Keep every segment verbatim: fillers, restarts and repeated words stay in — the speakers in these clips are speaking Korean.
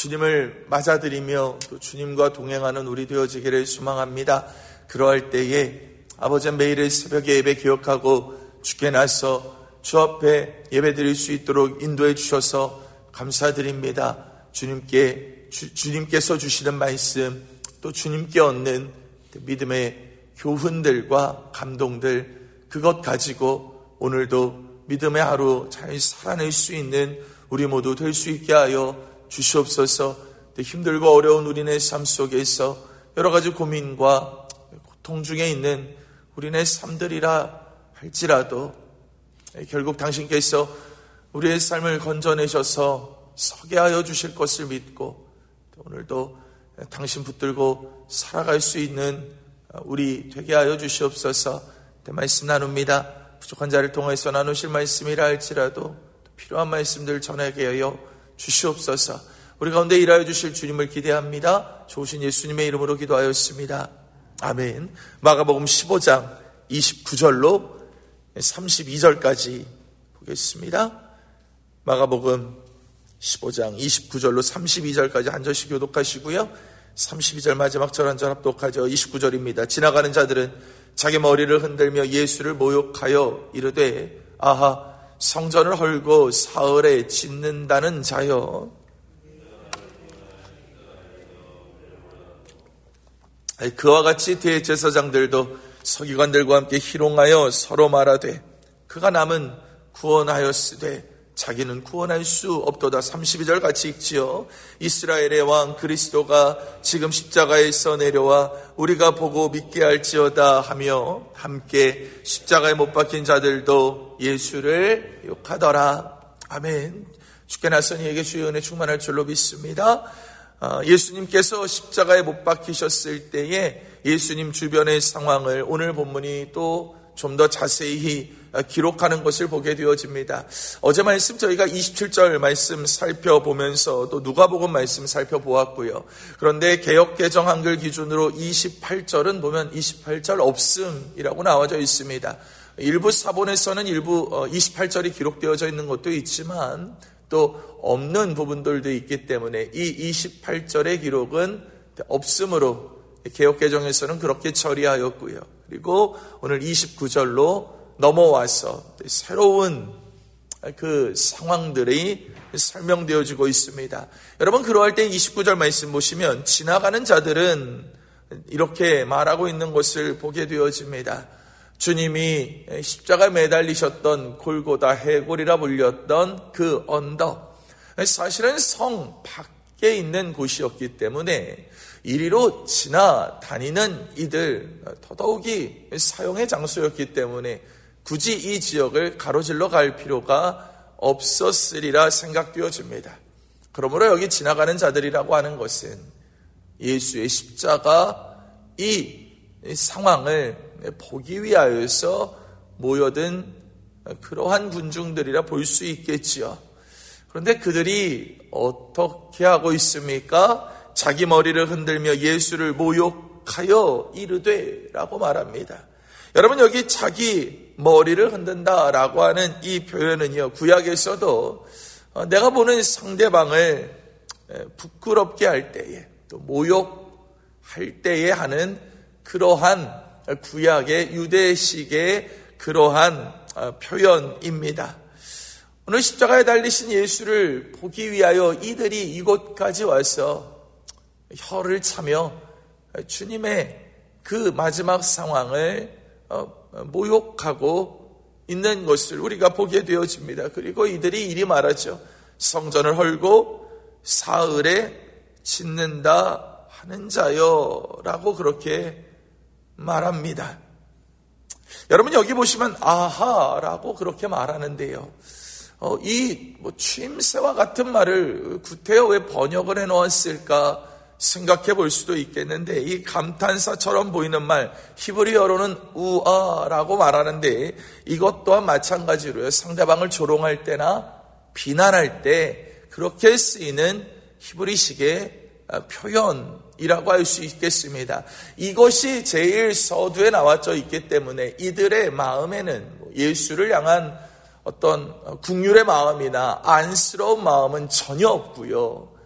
주님을 맞아들이며 또 주님과 동행하는 우리 되어지기를 소망합니다. 그러할 때에 아버지 매일의 새벽에 예배 기억하고 주께 나서 주 앞에 예배 드릴 수 있도록 인도해 주셔서 감사드립니다. 주님께, 주, 주님께서 주시는 말씀, 또 주님께 얻는 믿음의 교훈들과 감동들, 그것 가지고 오늘도 믿음의 하루 잘 살아낼 수 있는 우리 모두 될 수 있게 하여 주시옵소서. 힘들고 어려운 우리네 삶 속에서 여러 가지 고민과 고통 중에 있는 우리네 삶들이라 할지라도 결국 당신께서 우리의 삶을 건져내셔서 서게 하여 주실 것을 믿고 오늘도 당신 붙들고 살아갈 수 있는 우리 되게 하여 주시옵소서. 말씀 나눕니다. 부족한 자를 통해서 나누실 말씀이라 할지라도 필요한 말씀들 전하게 하여 주시옵소서. 우리 가운데 일하여 주실 주님을 기대합니다. 좋으신 예수님의 이름으로 기도하였습니다. 아멘. 마가복음 십오 장 이십구 절로 삼십이 절까지 보겠습니다. 마가복음 십오 장 이십구 절로 삼십이 절까지 한 절씩 교독하시고요. 삼십이 절 마지막 절 한 절 합독하죠. 이십구 절입니다. 지나가는 자들은 자기 머리를 흔들며 예수를 모욕하여 이르되 아하 성전을 헐고 사흘에 짓는다는 자여. 그와 같이 대제사장들도 서기관들과 함께 희롱하여 서로 말하되 그가 남은 구원하였으되 자기는 구원할 수 없도다. 삼십이 절 같이 읽지요. 이스라엘의 왕 그리스도가 지금 십자가에서 내려와 우리가 보고 믿게 할지어다 하며 함께 십자가에 못 박힌 자들도 예수를 욕하더라. 아멘. 주께 나선 이에게 주의 은혜 충만할 줄로 믿습니다. 예수님께서 십자가에 못 박히셨을 때에 예수님 주변의 상황을 오늘 본문이 또 좀 더 자세히 기록하는 것을 보게 되어집니다. 어제 말씀 저희가 이십칠 절 말씀 살펴보면서 또 누가복음 말씀 살펴보았고요. 그런데 개역 개정 한글 기준으로 이십팔 절은 보면 이십팔 절 없음이라고 나와져 있습니다. 일부 사본에서는 일부 이십팔 절이 기록되어져 있는 것도 있지만 또 없는 부분들도 있기 때문에 이 이십팔 절의 기록은 없음으로 개역 개정에서는 그렇게 처리하였고요. 그리고 오늘 이십구 절로 넘어와서 새로운 그 상황들이 설명되어지고 있습니다. 여러분 그러할 때 이십구 절 말씀 보시면 지나가는 자들은 이렇게 말하고 있는 것을 보게 되어집니다. 주님이 십자가에 매달리셨던 골고다 해골이라 불렸던 그 언덕, 사실은 성 밖에 있는 곳이었기 때문에 이리로 지나다니는 이들 더더욱이 사용의 장소였기 때문에 굳이 이 지역을 가로질러 갈 필요가 없었으리라 생각되어집니다. 그러므로 여기 지나가는 자들이라고 하는 것은 예수의 십자가 이 상황을 보기 위하여서 모여든 그러한 군중들이라 볼 수 있겠지요. 그런데 그들이 어떻게 하고 있습니까? 자기 머리를 흔들며 예수를 모욕하여 이르되 라고 말합니다. 여러분 여기 자기 머리를 흔든다라고 하는 이 표현은요, 구약에서도 내가 보는 상대방을 부끄럽게 할 때에 또 모욕할 때에 하는 그러한 구약의 유대식의 그러한 표현입니다. 오늘 십자가에 달리신 예수를 보기 위하여 이들이 이곳까지 와서 혀를 차며 주님의 그 마지막 상황을 모욕하고 있는 것을 우리가 보게 되어집니다. 그리고 이들이 이리 말하죠. 성전을 헐고 사흘에 짓는다 하는 자여 라고 그렇게 말합니다. 여러분 여기 보시면 아하라고 그렇게 말하는데요. 어, 이 뭐 취임새와 같은 말을 구태여 왜 번역을 해놓았을까 생각해 볼 수도 있겠는데 이 감탄사처럼 보이는 말 히브리어로는 우아라고 말하는데 이것 또한 마찬가지로요. 상대방을 조롱할 때나 비난할 때 그렇게 쓰이는 히브리식의 표현이라고 할 수 있겠습니다. 이것이 제일 서두에 나와져 있기 때문에 이들의 마음에는 예수를 향한 어떤 긍휼의 마음이나 안쓰러운 마음은 전혀 없고요.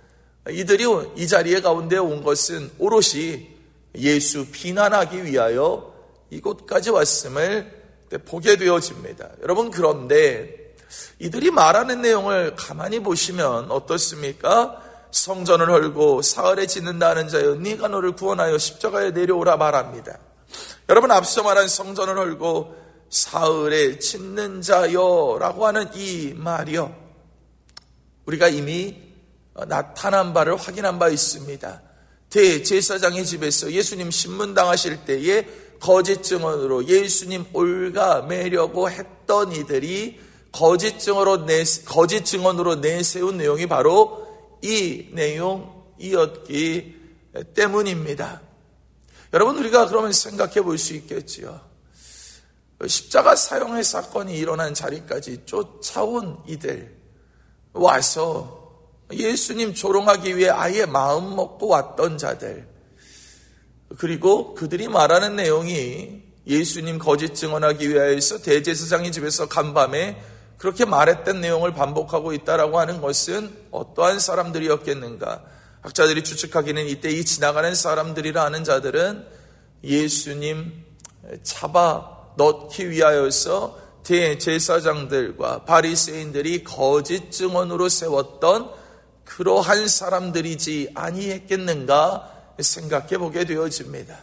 이들이 이 자리에 가운데 온 것은 오롯이 예수 비난하기 위하여 이곳까지 왔음을 보게 되어집니다. 여러분, 그런데 이들이 말하는 내용을 가만히 보시면 어떻습니까? 성전을 헐고 사흘에 짓는다는 자여, 네가 너를 구원하여 십자가에 내려오라 말합니다. 여러분, 앞서 말한 성전을 헐고 사흘에 짓는 자여라고 하는 이 말이요, 우리가 이미 나타난 바를 확인한 바 있습니다. 대제사장의 집에서 예수님 신문당하실 때에 거짓 증언으로 예수님 올가매려고 했던 이들이 거짓 증언으로, 내, 거짓 증언으로 내세운 내용이 바로 이 내용이었기 때문입니다. 여러분, 우리가 그러면 생각해 볼 수 있겠지요. 십자가 사형의 사건이 일어난 자리까지 쫓아온 이들, 와서 예수님 조롱하기 위해 아예 마음 먹고 왔던 자들, 그리고 그들이 말하는 내용이 예수님 거짓 증언하기 위하여서 대제사장의 집에서 간밤에 그렇게 말했던 내용을 반복하고 있다라고 하는 것은 어떠한 사람들이었겠는가? 학자들이 추측하기는 이때 이 지나가는 사람들이라 하는 자들은 예수님 잡아 넣기 위하여서 대제사장들과 바리새인들이 거짓 증언으로 세웠던 그러한 사람들이지 아니했겠는가 생각해 보게 되어집니다.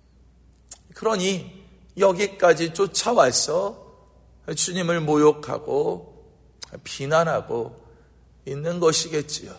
그러니 여기까지 쫓아와서 주님을 모욕하고 비난하고 있는 것이겠지요.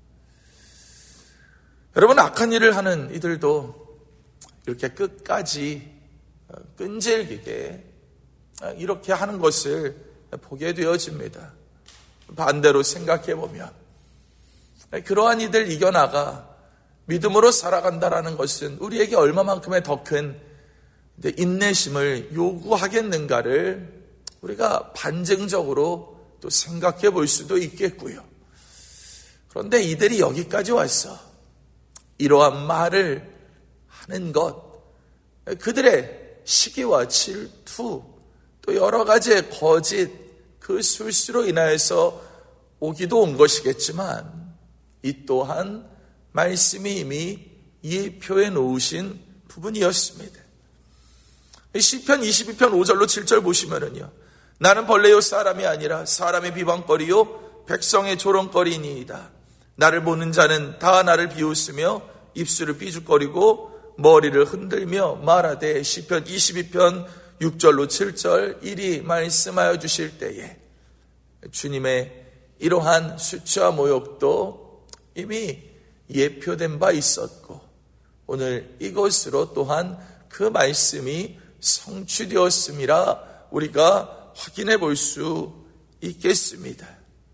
여러분, 악한 일을 하는 이들도 이렇게 끝까지 끈질기게 이렇게 하는 것을 보게 되어집니다. 반대로 생각해 보면 그러한 이들 이겨나가 믿음으로 살아간다라는 것은 우리에게 얼마만큼의 더 큰 인내심을 요구하겠는가를 우리가 반증적으로 또 생각해 볼 수도 있겠고요. 그런데 이들이 여기까지 와서 이러한 말을 하는 것, 그들의 시기와 질투, 또 여러 가지의 거짓, 그 술수로 인하여서 오기도 온 것이겠지만 이 또한 말씀이 이미 예표해 놓으신 부분이었습니다. 시편 이십이 편 오 절로 칠 절 보시면은요, 나는 벌레요 사람이 아니라 사람의 비방거리요 백성의 조롱거리니이다. 나를 보는 자는 다 나를 비웃으며 입술을 삐죽거리고 머리를 흔들며 말하되, 시편 이십이 편 육 절로 칠 절 이리 말씀하여 주실 때에 주님의 이러한 수치와 모욕도 이미 예표된 바 있었고 오늘 이것으로 또한 그 말씀이 성취되었음이라 우리가 확인해 볼 수 있겠습니다.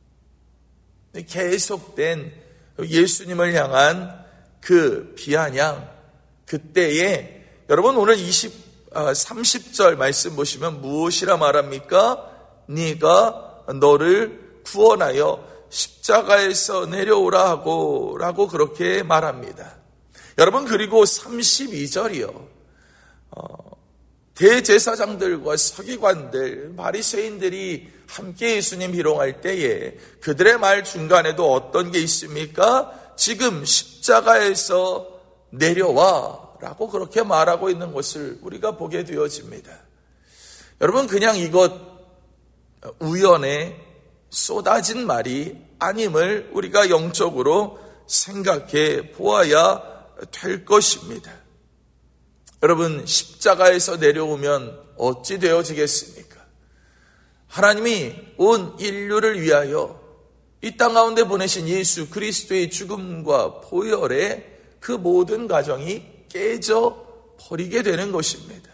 계속된 예수님을 향한 그 비아냥, 그때에 여러분 오늘 이십, 삼십 절 말씀 보시면 무엇이라 말합니까? 네가 너를 구원하여 십자가에서 내려오라 하고 라고 그렇게 말합니다. 여러분, 그리고 삼십이 절이요. 어, 대제사장들과 서기관들, 바리새인들이 함께 예수님 희롱할 때에 그들의 말 중간에도 어떤 게 있습니까? 지금 십자가에서 내려와 라고 그렇게 말하고 있는 것을 우리가 보게 되어집니다. 여러분, 그냥 이것 우연에 쏟아진 말이 아님을 우리가 영적으로 생각해 보아야 될 것입니다. 여러분, 십자가에서 내려오면 어찌 되어지겠습니까? 하나님이 온 인류를 위하여 이 땅 가운데 보내신 예수 그리스도의 죽음과 보혈에 그 모든 가정이 깨져 버리게 되는 것입니다.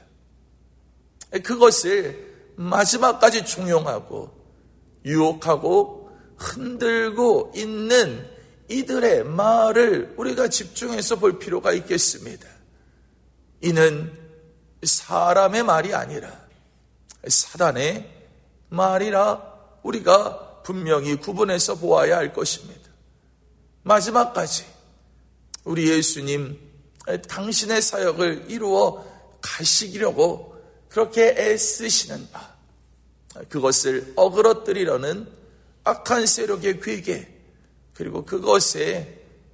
그것을 마지막까지 종용하고 유혹하고 흔들고 있는 이들의 말을 우리가 집중해서 볼 필요가 있겠습니다. 이는 사람의 말이 아니라 사단의 말이라 우리가 분명히 구분해서 보아야 할 것입니다. 마지막까지 우리 예수님 당신의 사역을 이루어 가시려고 그렇게 애쓰시는 바, 그것을 어그러뜨리려는 악한 세력의 괴계, 그리고 그것에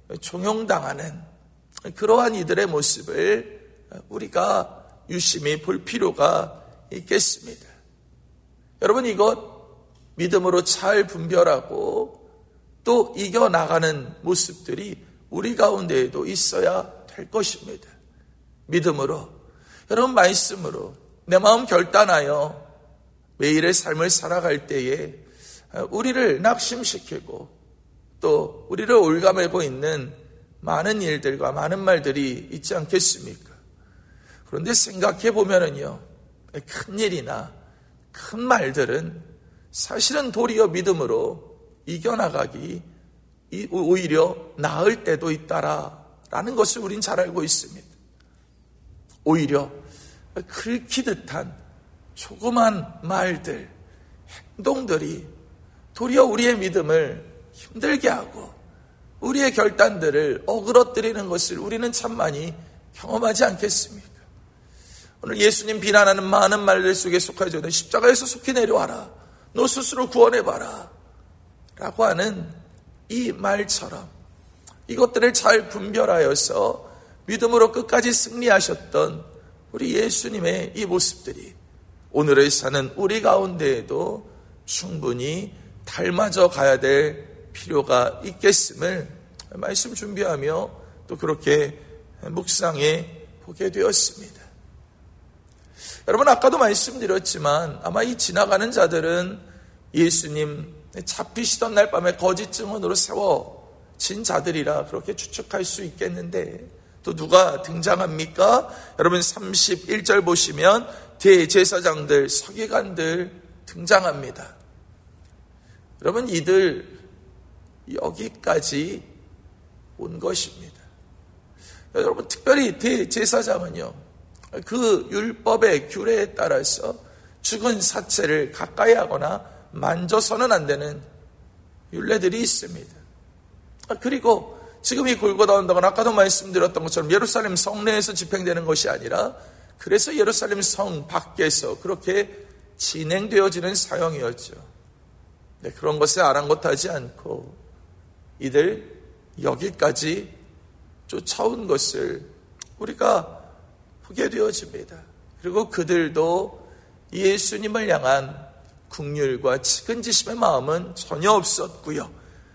종용당하는 그러한 이들의 모습을 우리가 유심히 볼 필요가 있겠습니다. 여러분, 이것 믿음으로 잘 분별하고 또 이겨나가는 모습들이 우리 가운데에도 있어야 될 것입니다. 믿음으로, 여러분, 말씀으로 내 마음 결단하여 매일의 삶을 살아갈 때에 우리를 낙심시키고 또 우리를 올가매고 있는 많은 일들과 많은 말들이 있지 않겠습니까? 그런데 생각해 보면은요, 큰 일이나 큰 말들은 사실은 도리어 믿음으로 이겨나가기 오히려 나을 때도 있다라는 것을 우린 잘 알고 있습니다. 오히려 긁히 듯한 조그만 말들, 행동들이 도리어 우리의 믿음을 힘들게 하고 우리의 결단들을 어그러뜨리는 것을 우리는 참 많이 경험하지 않겠습니까? 오늘 예수님 비난하는 많은 말들 속에 속하지 않는 십자가에서 속히 내려와라, 너 스스로 구원해봐라 라고 하는 이 말처럼 이것들을 잘 분별하여서 믿음으로 끝까지 승리하셨던 우리 예수님의 이 모습들이 오늘을 사는 우리 가운데에도 충분히 닮아져 가야 될 필요가 있겠음을 말씀 준비하며 또 그렇게 묵상해 보게 되었습니다. 여러분, 아까도 말씀드렸지만 아마 이 지나가는 자들은 예수님 잡히시던 날 밤에 거짓 증언으로 세워진 자들이라 그렇게 추측할 수 있겠는데 또 누가 등장합니까? 여러분, 삼십일 절 보시면 대제사장들, 서기관들 등장합니다. 여러분, 이들 여기까지 온 것입니다. 여러분, 특별히 대제사장은요, 그 율법의 규례에 따라서 죽은 사체를 가까이 하거나 만져서는 안 되는 율례들이 있습니다. 그리고 지금 이 골고다 언덕은 아까도 말씀드렸던 것처럼 예루살렘 성내에서 집행되는 것이 아니라 그래서 예루살렘 성 밖에서 그렇게 진행되어지는 사형이었죠. 네, 그런 것에 아랑곳하지 않고 이들 여기까지 쫓아온 것을 우리가 보게 되어집니다. 그리고 그들도 예수님을 향한 긍휼과 측은지심의 마음은 전혀 없었고요.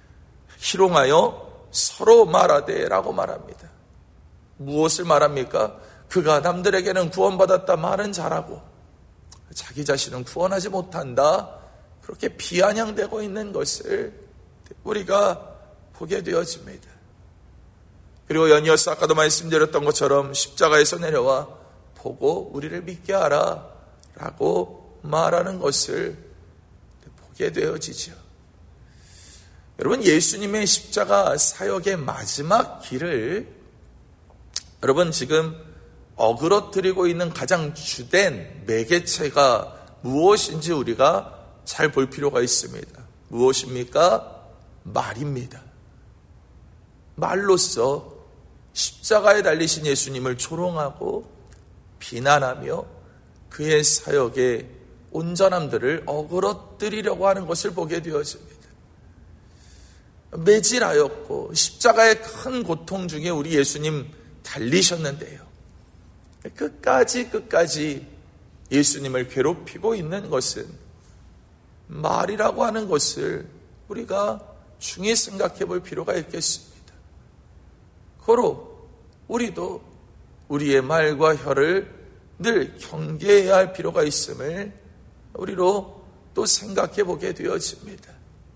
희롱하여 서로 말하되 라고 말합니다. 무엇을 말합니까? 그가 남들에게는 구원받았다 말은 잘하고 자기 자신은 구원하지 못한다, 그렇게 비아냥대고 있는 것을 우리가 보게 되어집니다. 그리고 연이어서 아까도 말씀드렸던 것처럼 십자가에서 내려와 보고 우리를 믿게 하라 라고 말하는 것을 보게 되어지죠. 여러분, 예수님의 십자가 사역의 마지막 길을 여러분 지금 어그러뜨리고 있는 가장 주된 매개체가 무엇인지 우리가 잘 볼 필요가 있습니다. 무엇입니까? 말입니다. 말로써 십자가에 달리신 예수님을 조롱하고 비난하며 그의 사역의 온전함들을 어그러뜨리려고 하는 것을 보게 되어집니다. 매질하였고 십자가의 큰 고통 중에 우리 예수님 달리셨는데요, 끝까지 끝까지 예수님을 괴롭히고 있는 것은 말이라고 하는 것을 우리가 중히 생각해 볼 필요가 있겠습니다. 고로 우리도 우리의 말과 혀를 늘 경계해야 할 필요가 있음을 우리로 또 생각해 보게 되어집니다.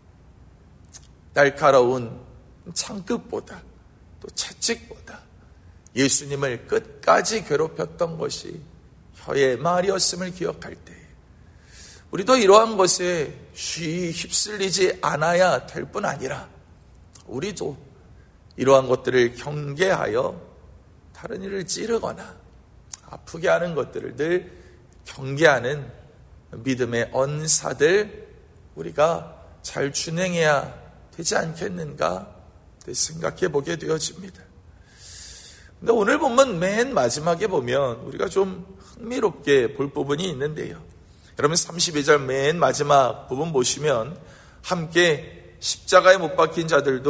날카로운 창끝보다 또 채찍보다 예수님을 끝까지 괴롭혔던 것이 혀의 말이었음을 기억할 때 우리도 이러한 것에 쉬이 휩쓸리지 않아야 될 뿐 아니라 우리도 이러한 것들을 경계하여 다른 이를 찌르거나 아프게 하는 것들을 늘 경계하는 믿음의 언사들 우리가 잘 준행해야 되지 않겠는가 생각해 보게 되어집니다. 근데 오늘 보면 맨 마지막에 보면 우리가 좀 흥미롭게 볼 부분이 있는데요. 여러분 삼십이 절 맨 마지막 부분 보시면 함께 십자가에 못 박힌 자들도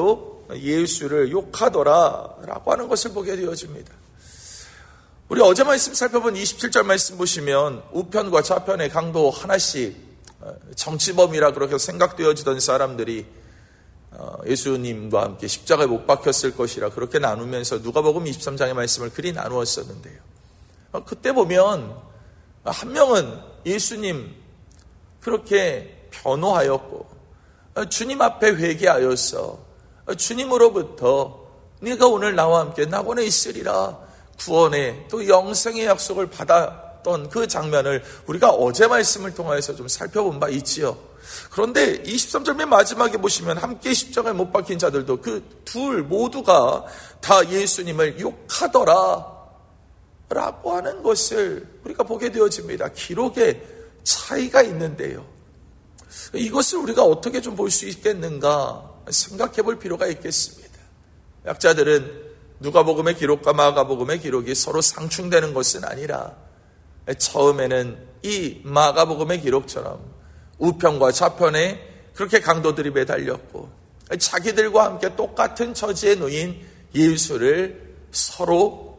예수를 욕하더라라고 하는 것을 보게 되어집니다. 우리 어제 말씀 살펴본 이십칠 절 말씀 보시면 우편과 좌편의 강도 하나씩 정치범이라 그렇게 생각되어지던 사람들이 예수님과 함께 십자가에 못 박혔을 것이라 그렇게 나누면서 누가복음 이십삼 장의 말씀을 그리 나누었었는데요. 그때 보면 한 명은 예수님 그렇게 변호하였고 주님 앞에 회개하였어 주님으로부터 네가 오늘 나와 함께 낙원에 있으리라 구원의 또 영생의 약속을 받았던 그 장면을 우리가 어제 말씀을 통해서 좀 살펴본 바 있지요. 그런데 이십삼 절 맨 마지막에 보시면 함께 십자가에 못 박힌 자들도 그 둘 모두가 다 예수님을 욕하더라 라고 하는 것을 우리가 보게 되어집니다. 기록에 차이가 있는데요. 이것을 우리가 어떻게 좀 볼 수 있겠는가 생각해 볼 필요가 있겠습니다. 약자들은 누가복음의 기록과 마가복음의 기록이 서로 상충되는 것은 아니라 처음에는 이 마가복음의 기록처럼 우편과 좌편에 그렇게 강도들이 매달렸고 자기들과 함께 똑같은 처지에 놓인 예수를 서로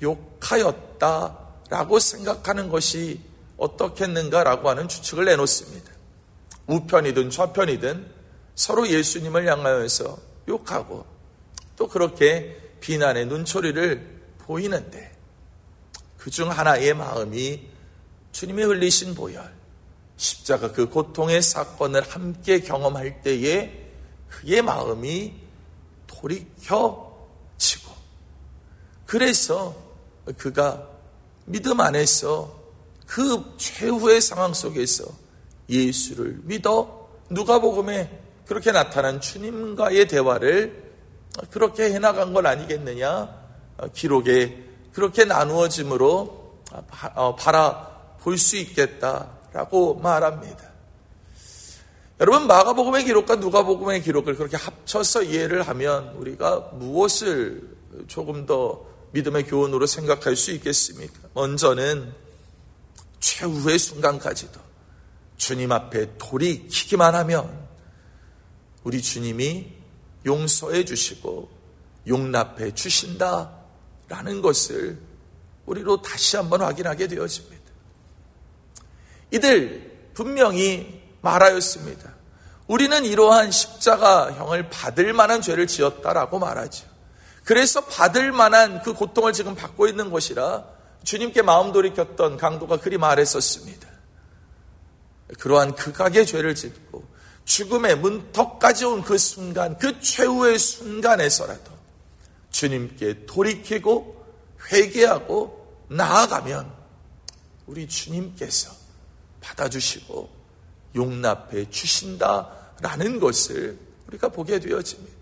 욕하였다라고 생각하는 것이 어떻겠는가라고 하는 추측을 내놓습니다. 우편이든 좌편이든 서로 예수님을 향하여서 욕하고 또 그렇게 비난의 눈초리를 보이는데 그중 하나의 마음이 주님이 흘리신 보혈, 십자가 그 고통의 사건을 함께 경험할 때에 그의 마음이 돌이켜지고 그래서 그가 믿음 안에서 그 최후의 상황 속에서 예수를 믿어 누가복음에 그렇게 나타난 주님과의 대화를 그렇게 해나간 건 아니겠느냐. 기록에 그렇게 나누어짐으로 바라볼 수 있겠다라고 말합니다. 여러분, 마가복음의 기록과 누가복음의 기록을 그렇게 합쳐서 이해를 하면 우리가 무엇을 조금 더 믿음의 교훈으로 생각할 수 있겠습니까? 먼저는 최후의 순간까지도 주님 앞에 돌이키기만 하면 우리 주님이 용서해 주시고 용납해 주신다라는 것을 우리로 다시 한번 확인하게 되어집니다. 이들 분명히 말하였습니다. 우리는 이러한 십자가형을 받을 만한 죄를 지었다라고 말하죠. 그래서 받을 만한 그 고통을 지금 받고 있는 것이라 주님께 마음 돌이켰던 강도가 그리 말했었습니다. 그러한 극악의 죄를 짓고 죽음의 문턱까지 온 그 순간, 그 최후의 순간에서라도 주님께 돌이키고 회개하고 나아가면 우리 주님께서 받아주시고 용납해 주신다라는 것을 우리가 보게 되어집니다.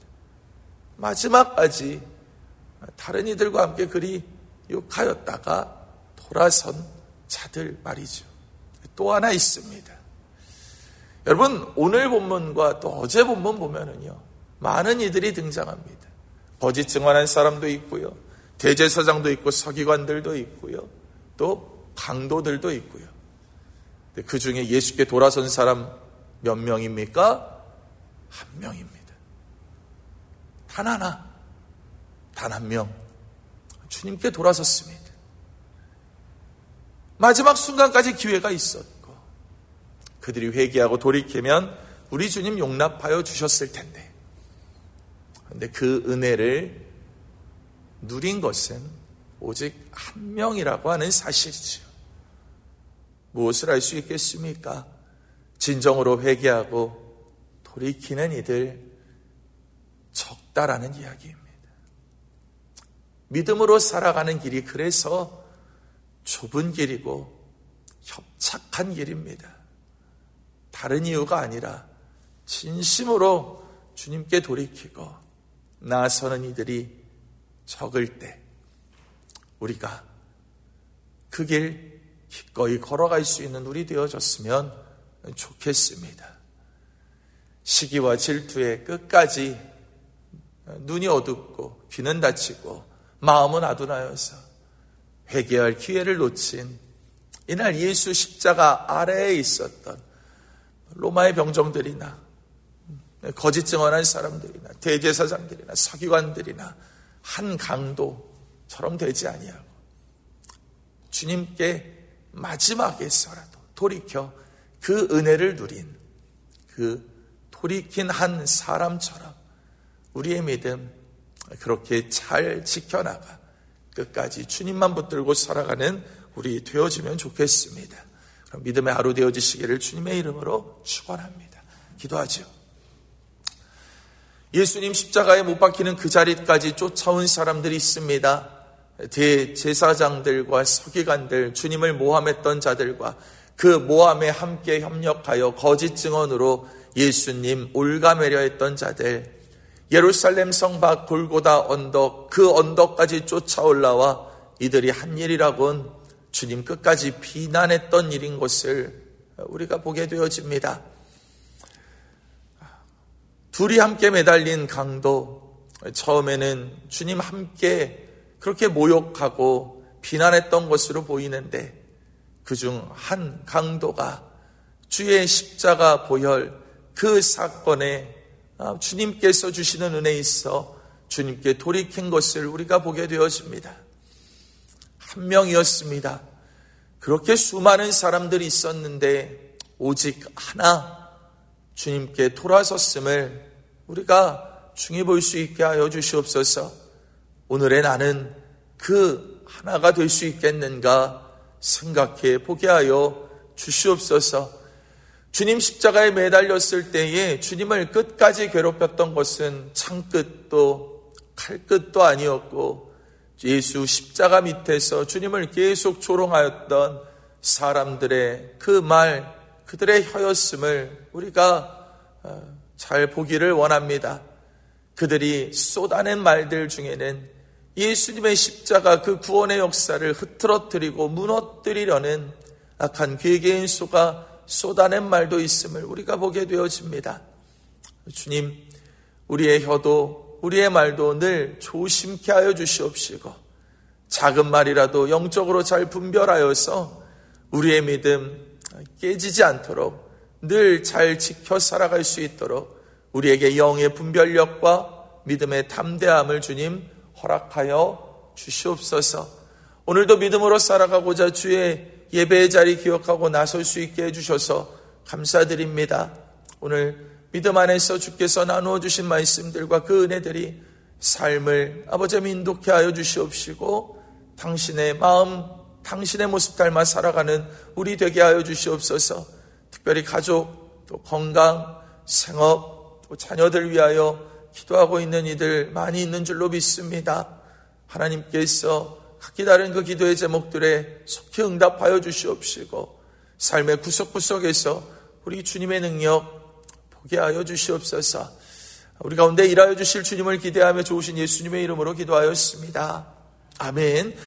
마지막까지 다른 이들과 함께 그리 욕하였다가 돌아선 자들 말이죠. 또 하나 있습니다. 여러분, 오늘 본문과 또 어제 본문 보면은요, 많은 이들이 등장합니다. 거짓 증언한 사람도 있고요, 대제사장도 있고 서기관들도 있고요, 또 강도들도 있고요. 그 중에 예수께 돌아선 사람 몇 명입니까? 한 명입니다. 단 하나, 단 한 명, 주님께 돌아섰습니다. 마지막 순간까지 기회가 있었고 그들이 회개하고 돌이키면 우리 주님 용납하여 주셨을 텐데, 그런데 그 은혜를 누린 것은 오직 한 명이라고 하는 사실이죠. 무엇을 알 수 있겠습니까? 진정으로 회개하고 돌이키는 이들 적다라는 이야기입니다. 믿음으로 살아가는 길이 그래서 좁은 길이고 협착한 길입니다. 다른 이유가 아니라 진심으로 주님께 돌이키고 나서는 이들이 적을 때 우리가 그 길 기꺼이 걸어갈 수 있는 우리 되어졌으면 좋겠습니다. 시기와 질투에 끝까지 눈이 어둡고 귀는 닫히고 마음은 아둔하여서 회개할 기회를 놓친 이날 예수 십자가 아래에 있었던 로마의 병정들이나 거짓 증언한 사람들이나 대제사장들이나 서기관들이나 한 강도처럼 되지 아니하고 주님께 마지막에서라도 돌이켜 그 은혜를 누린 그 돌이킨 한 사람처럼 우리의 믿음 그렇게 잘 지켜나가 끝까지 주님만 붙들고 살아가는 우리 되어지면 좋겠습니다. 그럼 믿음의 하루 되어지시기를 주님의 이름으로 축원합니다. 기도하죠. 예수님 십자가에 못 박히는 그 자리까지 쫓아온 사람들이 있습니다. 대제사장들과 서기관들, 주님을 모함했던 자들과 그 모함에 함께 협력하여 거짓 증언으로 예수님 올가매려 했던 자들, 예루살렘 성 밖 골고다 언덕, 그 언덕까지 쫓아올라와 이들이 한 일이라곤 주님 끝까지 비난했던 일인 것을 우리가 보게 되어집니다. 둘이 함께 매달린 강도, 처음에는 주님 함께 그렇게 모욕하고 비난했던 것으로 보이는데 그중 한 강도가 주의 십자가 보혈 그 사건에 주님께서 주시는 은혜에 있어 주님께 돌이킨 것을 우리가 보게 되어집니다. 한 명이었습니다. 그렇게 수많은 사람들이 있었는데 오직 하나 주님께 돌아섰음을 우리가 중히 볼 수 있게 하여 주시옵소서. 오늘의 나는 그 하나가 될 수 있겠는가 생각해 보게 하여 주시옵소서. 주님 십자가에 매달렸을 때에 주님을 끝까지 괴롭혔던 것은 창끝도 칼끝도 아니었고 예수 십자가 밑에서 주님을 계속 조롱하였던 사람들의 그 말, 그들의 혀였음을 우리가 잘 보기를 원합니다. 그들이 쏟아낸 말들 중에는 예수님의 십자가 그 구원의 역사를 흐트러뜨리고 무너뜨리려는 악한 괴계인 수가 쏟아낸 말도 있음을 우리가 보게 되어집니다. 주님, 우리의 혀도 우리의 말도 늘 조심케 하여 주시옵시고 작은 말이라도 영적으로 잘 분별하여서 우리의 믿음 깨지지 않도록 늘 잘 지켜 살아갈 수 있도록 우리에게 영의 분별력과 믿음의 담대함을 주님 허락하여 주시옵소서. 오늘도 믿음으로 살아가고자 주의 예배의 자리 기억하고 나설 수 있게 해주셔서 감사드립니다. 오늘 믿음 안에서 주께서 나누어 주신 말씀들과 그 은혜들이 삶을 아버지 인도케 하여 주시옵시고 당신의 마음, 당신의 모습 닮아 살아가는 우리 되게 하여 주시옵소서. 특별히 가족, 또 건강, 생업, 또 자녀들 위하여 기도하고 있는 이들 많이 있는 줄로 믿습니다. 하나님께서 각기 다른 그 기도의 제목들에 속히 응답하여 주시옵시고 삶의 구석구석에서 우리 주님의 능력 보게 하여 주시옵소서. 우리 가운데 일하여 주실 주님을 기대하며 좋으신 예수님의 이름으로 기도하였습니다. 아멘.